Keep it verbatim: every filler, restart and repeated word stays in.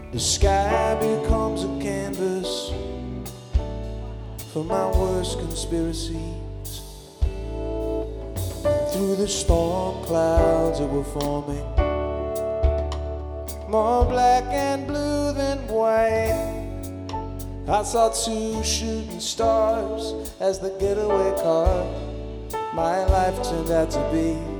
The sky becomes a canvas for my worst conspiracies. Through the storm clouds that were forming, more black and blue than white, I saw two shooting stars as the getaway car my life turned out to be.